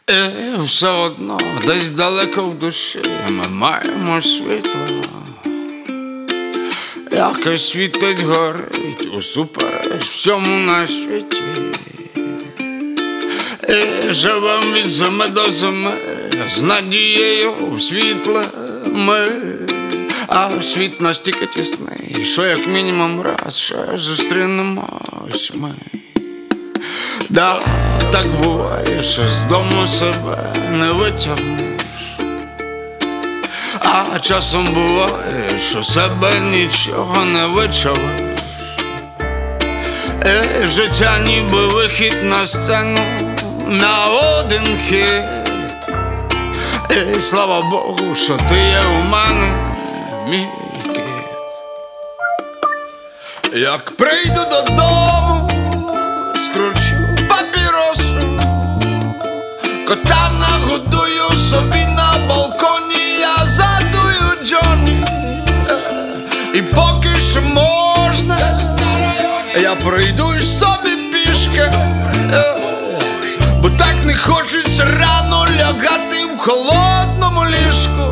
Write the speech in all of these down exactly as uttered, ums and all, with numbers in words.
І все одно десь далеко в душі ми маємо світло, яке світить, горить усупереч всьому на світі. І живем від зими до зими з надією в світле ми. А світ настільки тісний, що як мінімум раз ще зустрінемось ми. Да, так буває, що з дому себе не витягнеш, а часом буває, що себе нічого не вичавиш. І життя ніби вихід на сцену на один хід. І слава Богу, що ти є у мене, мій кіт. Як прийду додому, скручу папіросу, кота нагодую собі на балконі, я задую Джонні. І поки що можна, я пройдусь собі пішки, бо так не хочеться рано лягати в холодному ліжку.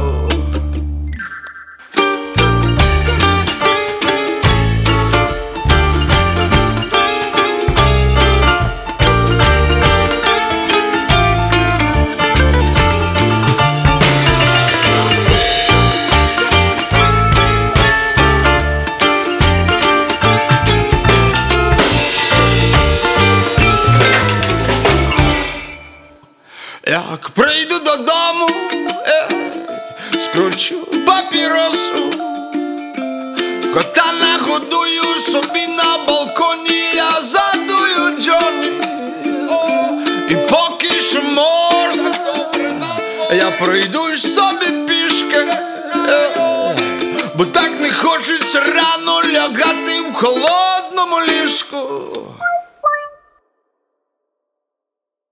Як прийду додому, е, скручу папіросу, кота нагодую собі на балконі, я задую Джонні. І поки що можна, я пройдусь собі пішки, е, бо так не хочеться рано лягати в холодному ліжку.